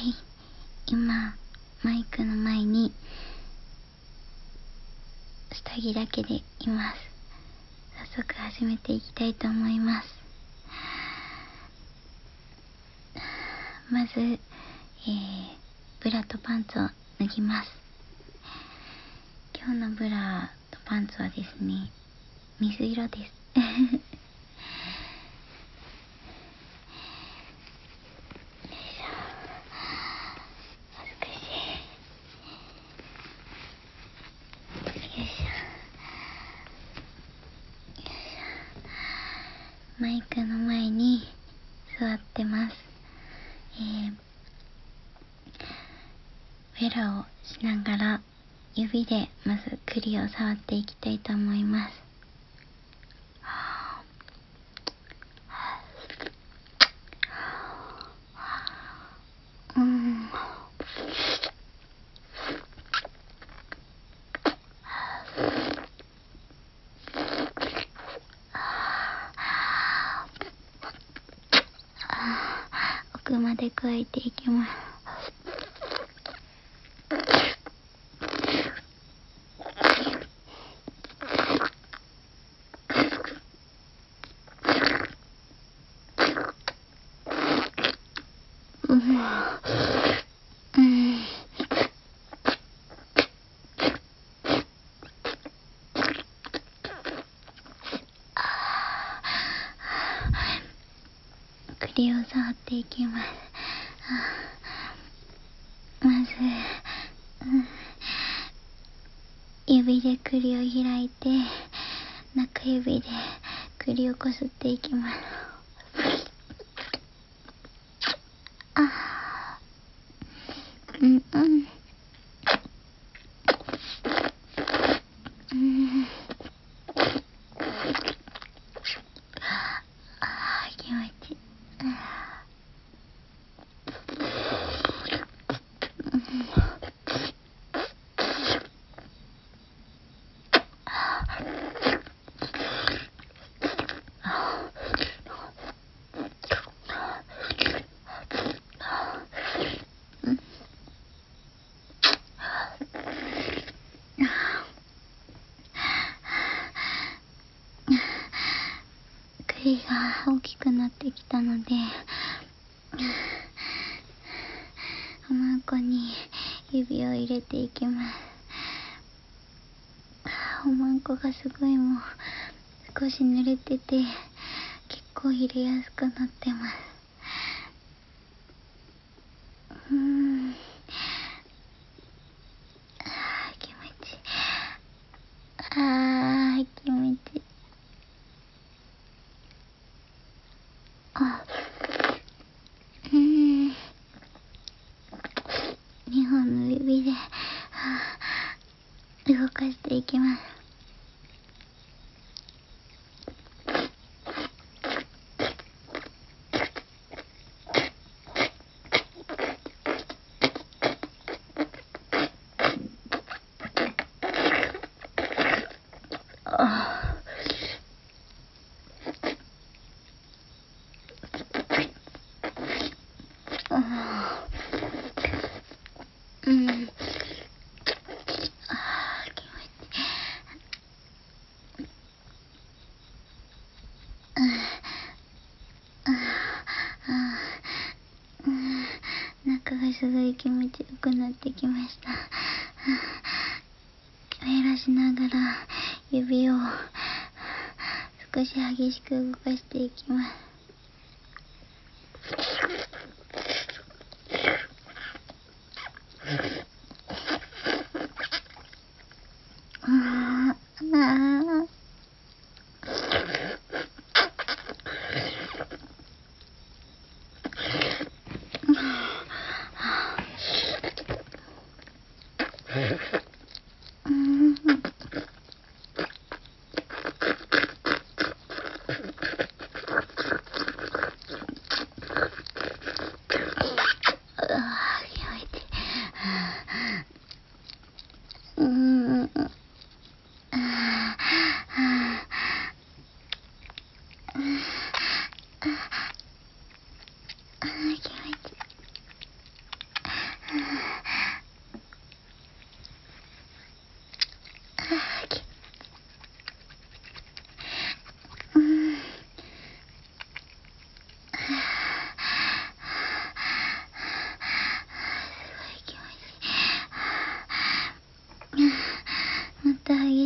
い、今マイクの前に下着だけでいます。早速始めていきたいと思います。まず、ブラとパンツを脱ぎます。今日のブラとパンツはですね、水色です。マイクの前に座ってます。フェラをしながら指でまず栗を触っていきたいと思います。奥まで加えていきます。栗を触っていきます。まず、指で栗を開いて、中指で栗をこすっていきます。気持ちいい。栗が大きくなってきたので、おまんこに指を入れていきます。おまんこがすごいもう少し濡れてて、結構入れやすくなってます。気持ちいい。気持ちいい。2本の指で動かしていきます。中がすごい気持ちよくなってきました。フェラしながら指を少し激しく動かしていきます。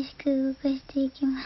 しく動かしていきます。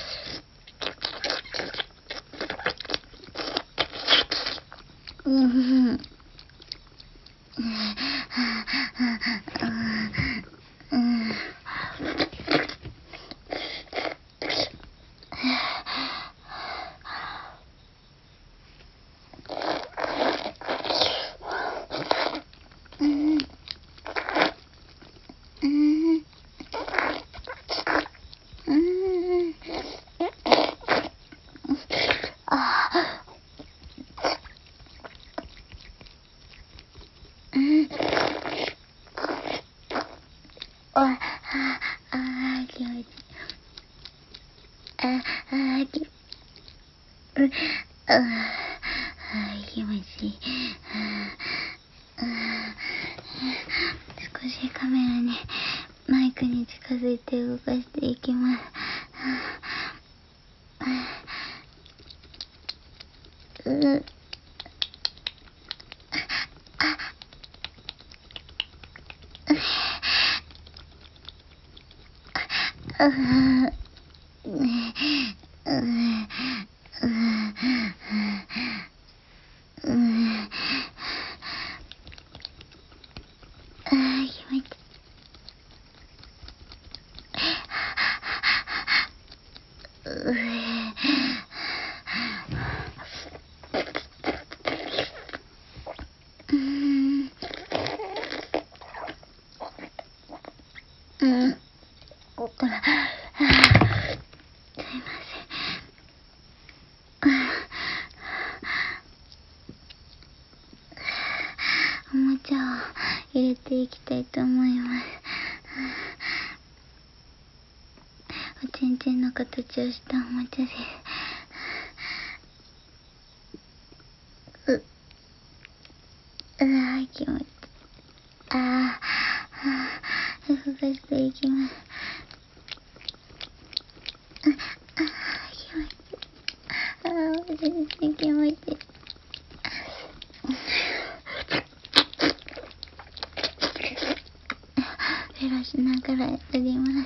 気持ちいい。気持ちいい。少しカメラにマイクに近づいて動かしていきます。ここからすいません。おもちゃを入れていきたいと思います。おちんちんの形をしたおもちゃです。気持ちいい。動かしていきます。気持ちいい。全然気持ちいい。フラしながらやります。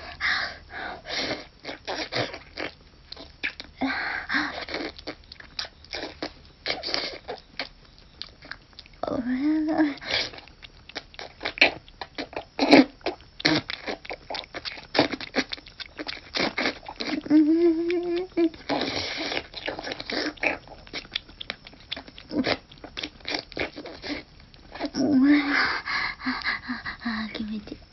気持ちいい。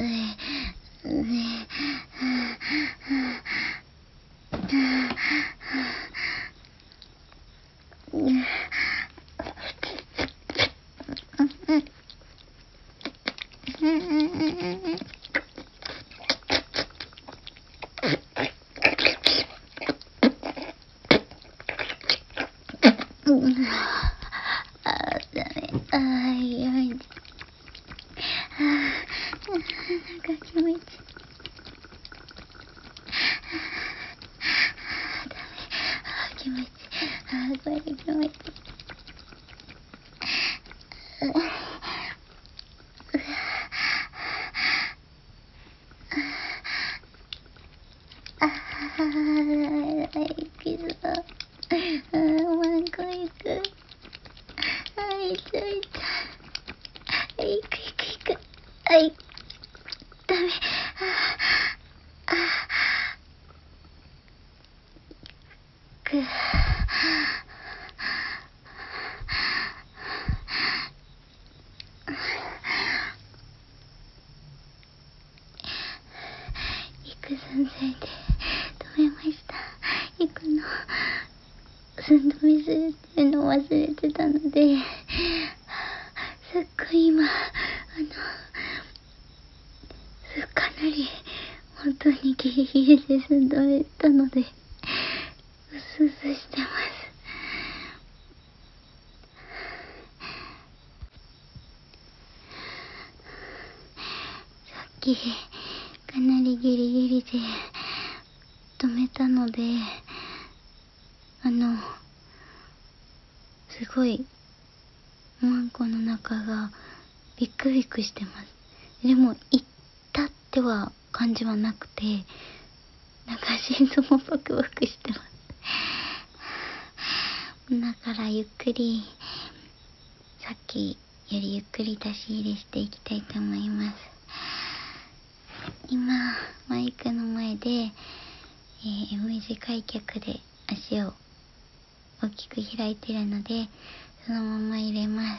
ダメ。やばい。なんか気持ちいい。ダメ。気持ちいい。これ気持ちいい。いくぞ。もう一個いく。いった。いく。ダメ。行く寸前で止めました。行くの寸止めするっていうのを忘れてたので、すっごい今かなり本当にギリギリで寸止めたのでうすうすしてます。さっきかなりギリギリで止めたのですごいマンコの中がビクビクしてます。でも行ったっては感じはなくて、なんか心臓もバクバクしてます。だからゆっくり、さっきよりゆっくり出し入れしていきたいと思います。今マイクの前で、短い脚で足を大きく開いてるので、そのまま入れます。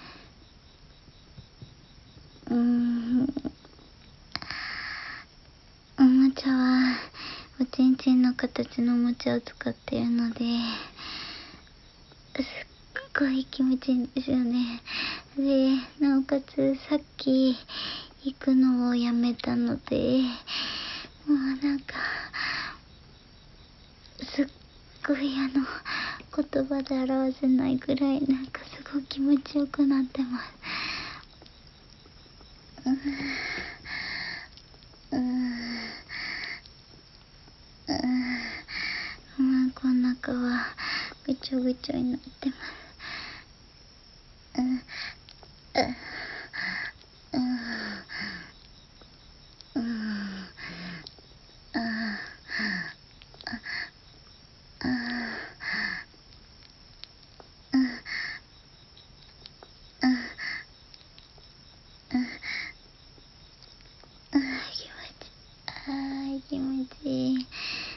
おもちゃはおちんちんの形のおもちゃを使っているので、すっごい気持ちいいんですよね。で、なおかつさっき行くのをやめたので、もうなんかすっごい言葉で表せないぐらい、なんかすごい気持ちよくなってます。この中はぐちょぐちょになってます。気持ちいい。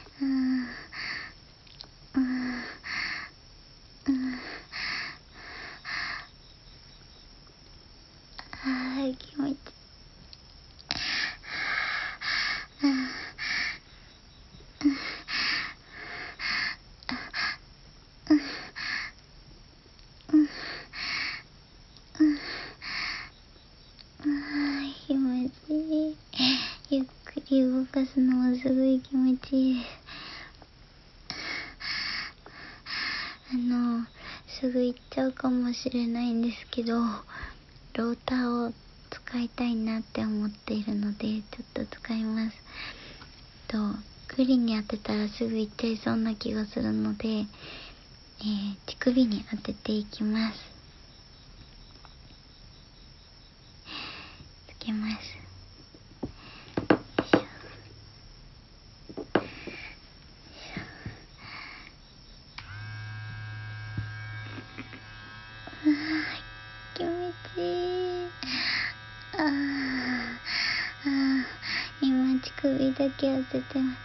気持ちいい。気持ちいい。ゆっくり動かすのもすごい気持ちいいです。すぐ行っちゃうかもしれないんですけど、ローターを使いたいなって思っているので、ちょっと使います。クリに当てたらすぐ行っちゃいそうな気がするので、乳首に当てていきます。つけます。気持ちいい。今乳首だけ当ててます。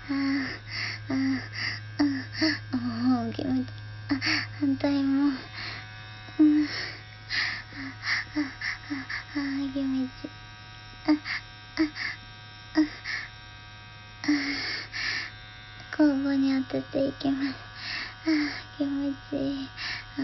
気持ちいい。反対も。気持ちいい。交互に当てていきます。気持ちいい。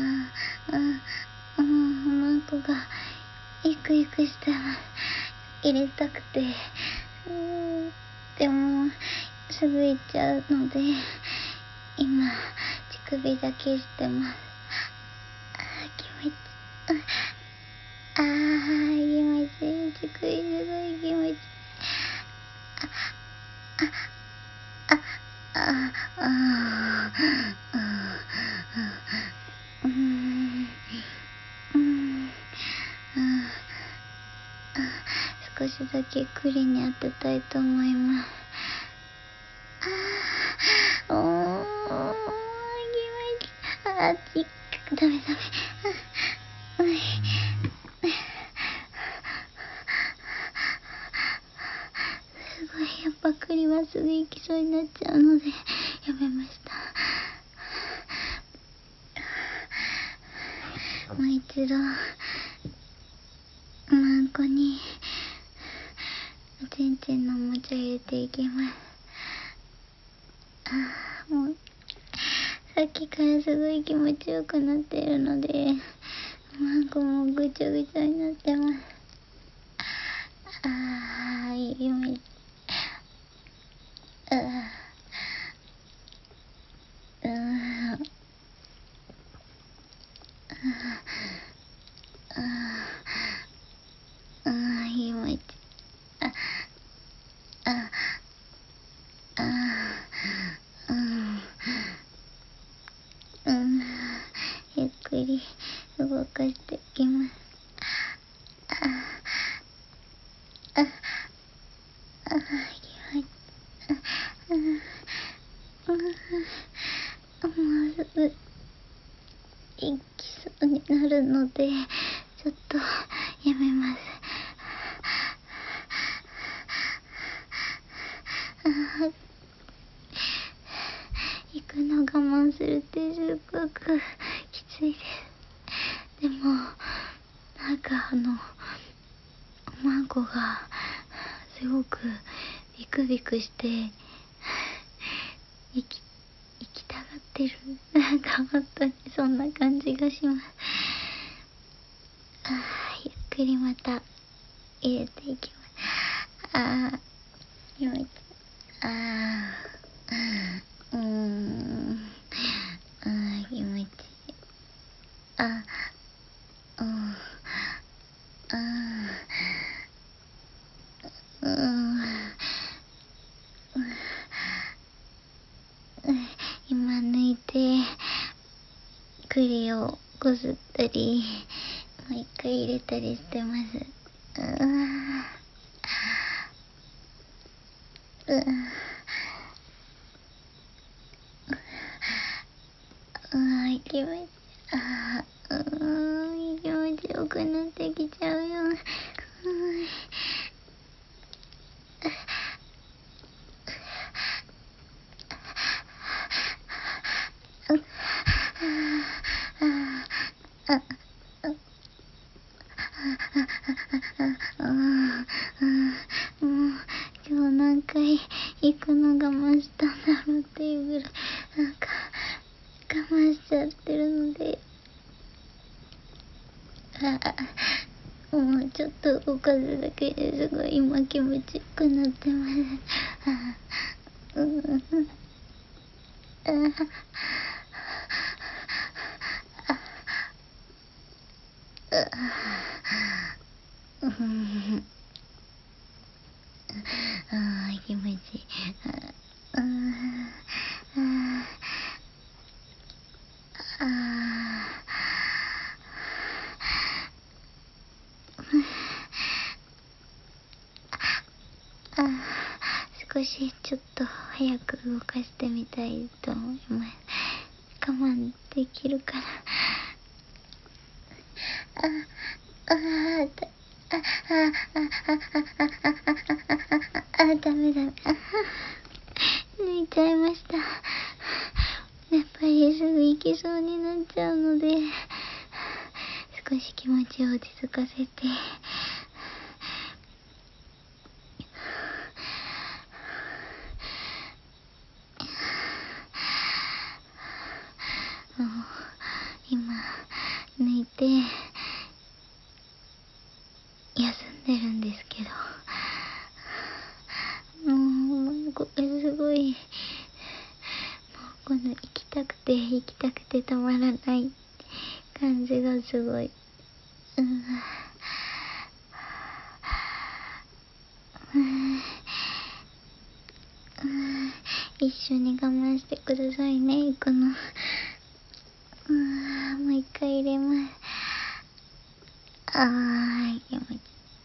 おまんこがイクイクしてます。入れたくて、でもすぐ行っちゃうので、今乳首だけしてます。気持ちいい。気持ちいい。乳首すごい気持ちいい。少しだけクリに当てたいと思います。気持ちいい。ダメ。すごい、やっぱクリはすぐ行きそうになっちゃうのでやめました。もう一度マンコにおちんちんのおもちゃ入れていきます。もうさっきからすごい気持ちよくなっているので、マンコもぐちょぐちょになってます。いい気持ち。気持ち。ゆっくり動かしていきます。 いきそうになるので、ちょっとやめます。行くの我慢するってすごくきついです。でもなんかおまんこがすごくビクビクして行きたがってる。なんか本当にそんな感じがします。ゆっくりまた入れていきます。気持ちいい。気持ちいい。うん。今抜いて栗をこすったり、もう一回入れたりしてます。気持ち、気持ちよくなってきちゃうよ。もう今日何回行くの我慢したんだろうっていうぐらいなんか我慢しちゃってるので、もうちょっと動かすだけですごい今気持ちよくなってます。気持ちいい。少しちょっと早く動かしてみたいと思います。我慢できるかな。ダメ。抜いちゃいました。やっぱりすぐ行きそうになっちゃうので、少し気持ちを落ち着かせて。今抜いて休んでるんですけど、もうこれすごい、もうこの行きたくてたまらない感じがすごい。一緒に我慢してくださいね、行くの。もう一回入れます。気持ちいい。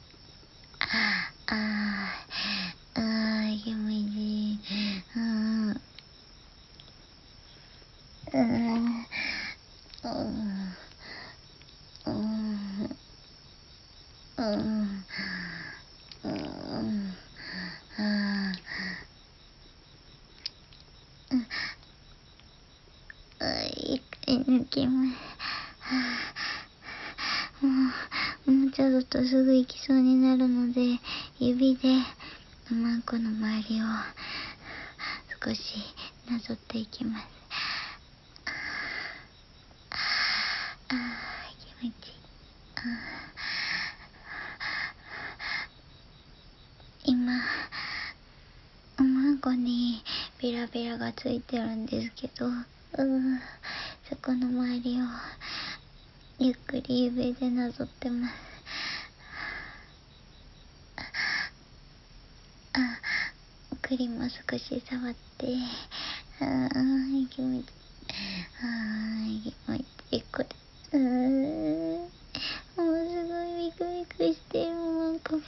気持ちいい。一回抜きます。もうちょっとすぐ行きそうになるので、指でおまんこの周りを少しなぞっていきます。気持ちいい。今おまんこにビラビラがついてるんですけど、そこの周りをゆっくり指でなぞってます。栗も少し触って、気持ちいい。気持ちいい。これもうすごいビクビクしてるおまんこが。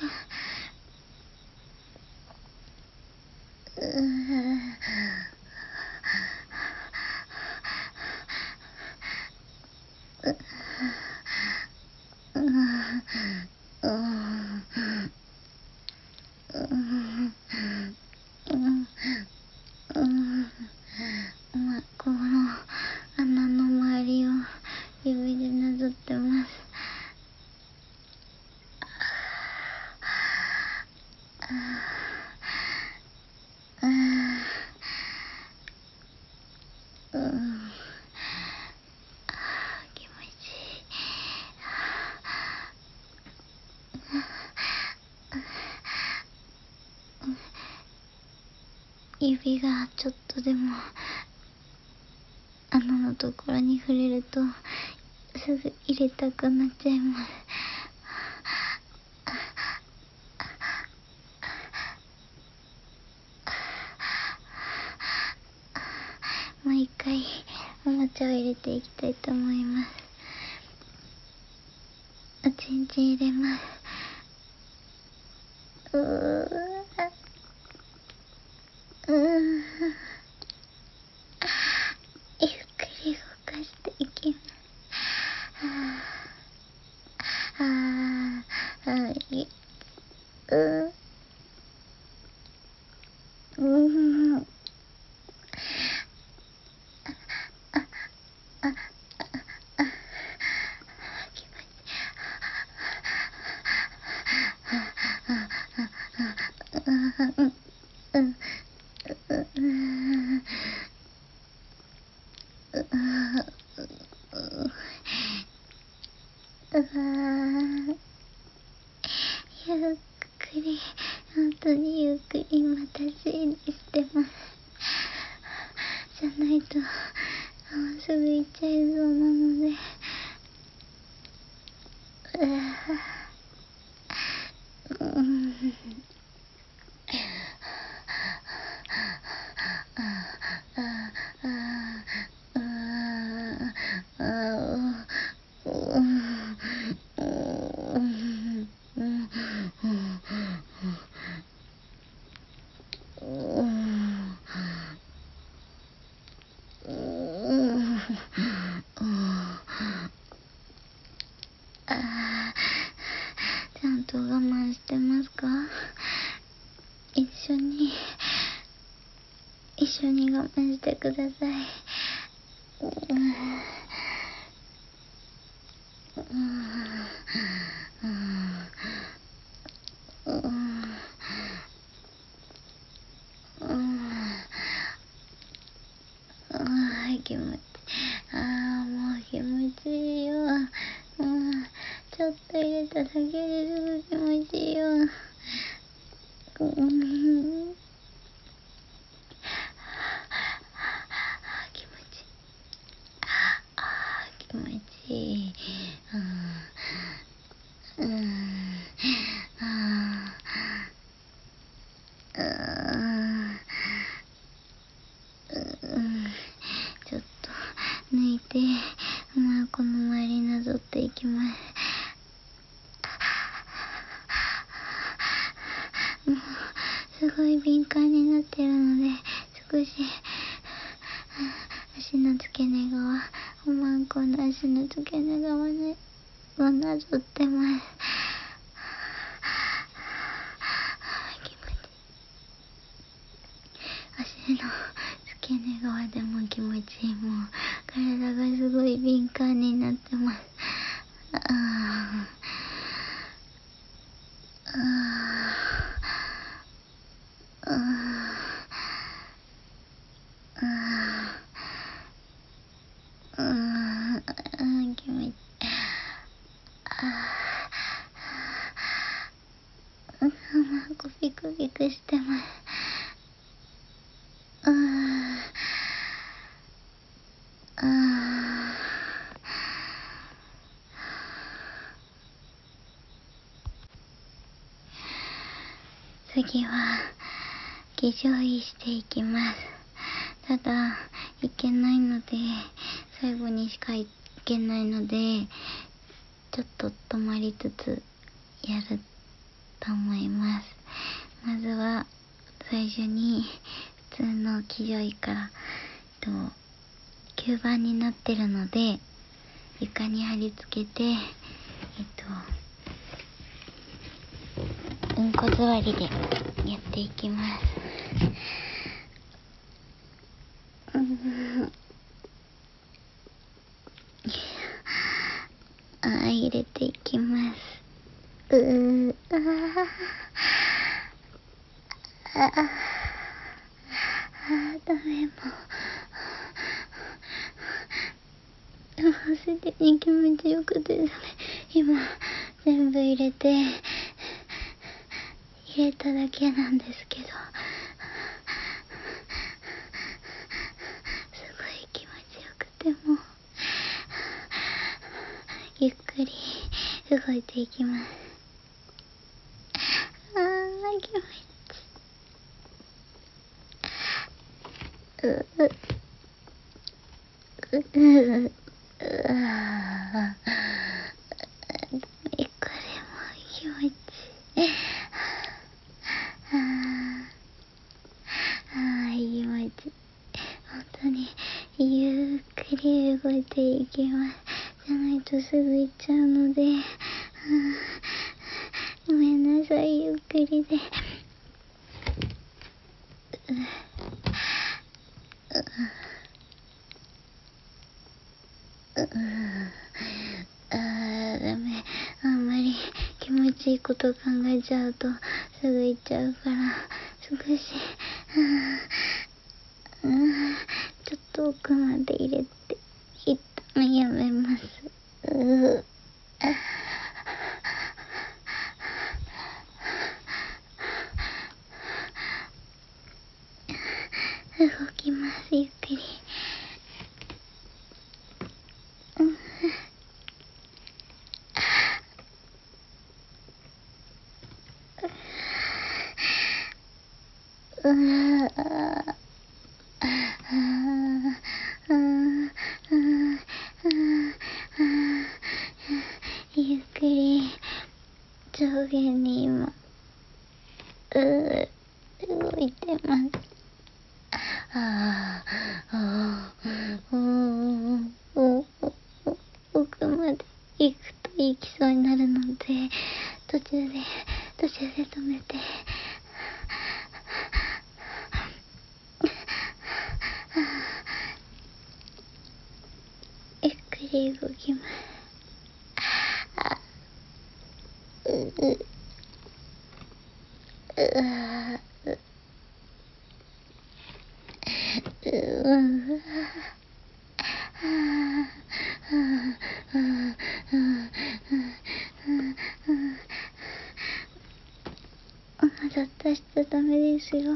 この穴の周りを指でなぞってます。気持ちいい。指がちょっとでも穴のところに触れるとすぐ入れたくなっちゃいます。もう一回おもちゃを入れていきたいと思います。おちんちん入れます。ゆっくり動かしていきます。ゆっくり、本当にゆっくりまた推理してます。じゃないともうすぐ行っちゃいそうなので。ちゃんと我慢してますか？一緒に我慢してください。気持ちいい。もう気持ちいいよ。ちょっと入れただけですぐ気持ちいいよ。気持ちいい。ちょっと抜いて、この周りなぞっていきます。もうすごい敏感になってるので、少し足の付け根側、おまんこの足の付け根側になぞってます。気持ちいい。足の付け根側でも気持ちいい。もう体がすごい敏感になってます。気持ちいい。ピクピクしてます。次は化粧位していきます。ただいけないので、最後にしかいけないので、ちょっと止まりつつやると思います。まずは最初に普通の化粧位から、吸盤になってるので、 床に貼り付けて、うんこ座りでやっていきます。入れていきます。ダメ、もうすでに気持ちよくて、今全部入れただけなんですけど、すごい気持ちよくて、もうゆっくり動いていきます。気持ちこれも気持ち気持ち本当にゆっくり動いていきます。じゃないとすぐ行っちゃうので、ごめんなさい、ゆっくりで。ダメ。あんまり気持ちいいこと考えちゃうとすぐ行っちゃうから、少し、ちょっと奥まで入れて、一旦やめます。動きます、ゆっくり。ゆっくり上下に今動いてます。奥まで行くと行きそうになるので、途中で止めて、ゆっくり動きます。まだ出しちゃダメですよ。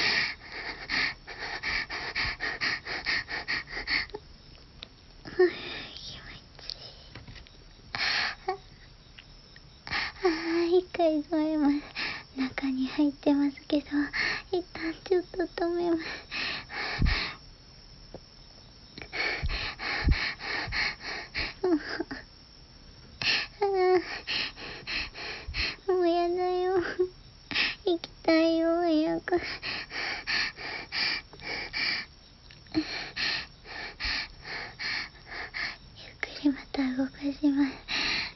一回止めます。中に入ってますけど、一旦ちょっと止めます。もうやだよ。行きたいよ、早く。ゆっくりまた動かします。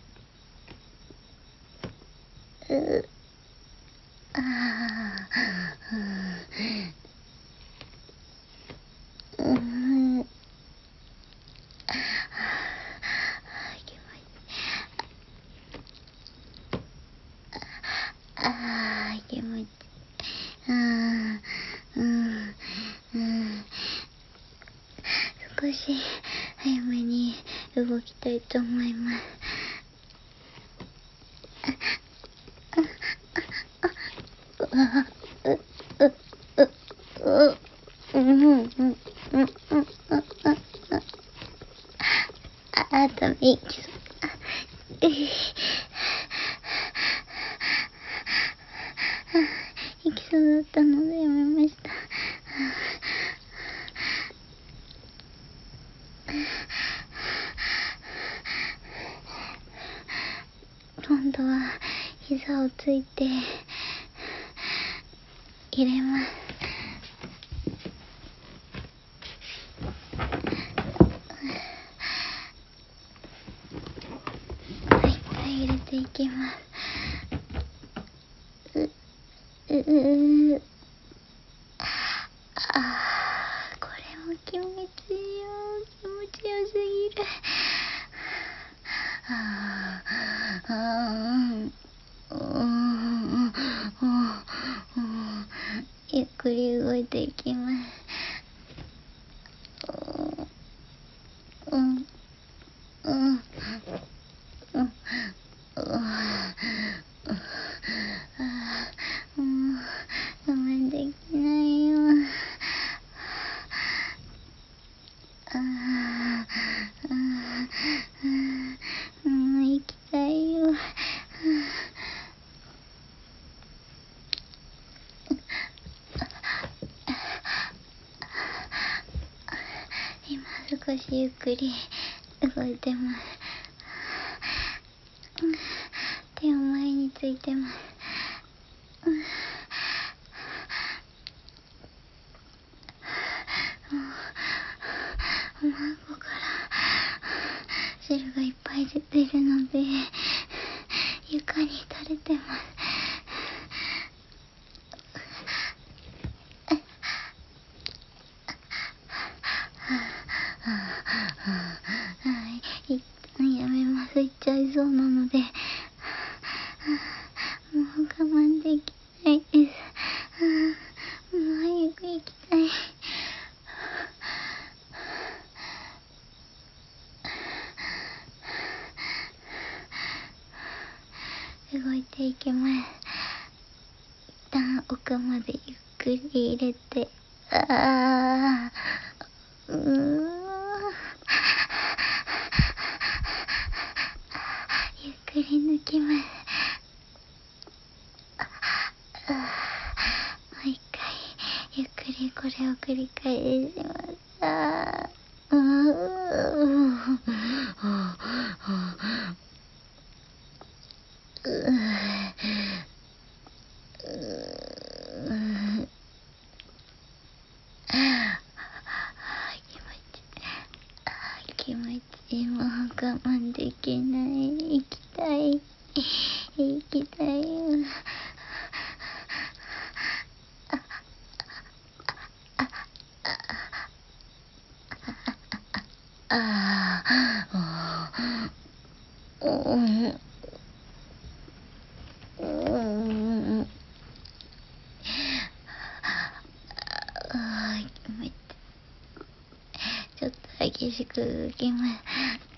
気持ち少し早めに動きたいと思います。ダメ、行きそう。行きそうだったのでやめました。今度は膝をついて入れます。 っていきます。これも気持ちいいよ。気持ちよすぎる。ゆっくり動いていきます。我慢できないよ。行きたいよ。今少しゆっくり動いてます。手を前についてます。おまんこから汁がいっぱい出てるので床に垂れてます。一旦やめます。行っちゃいそうなのでもう我慢できないです。もう早く行きたい。動いていきます。一旦奥までゆっくり入れて、ゆっくり抜きます。もう一回ゆっくりこれを繰り返します。気持ちいい。もう我慢できない。行きたい。行きたいよ。ちょっと激しく動きます。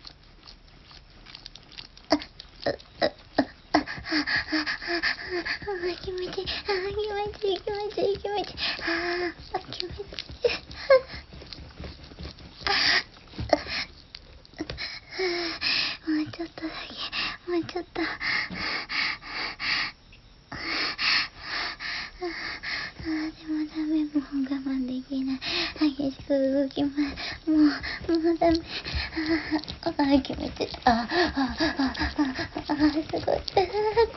気持ちいい。気持ちいい。気持ちいい。気持ちいい。気持ちいい。もうちょっとだけ。もうちょっと。でもダメ。もう我慢できない。激しく動きます。もうダメ。気持ちいい。すごい。これすごい気持ちいい。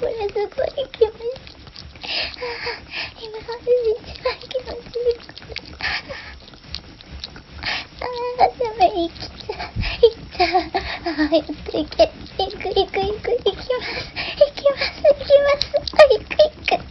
今までで一番気持ちいい。ダメ。行っちゃう。やっていけ。行く。行きます。行きます。行く。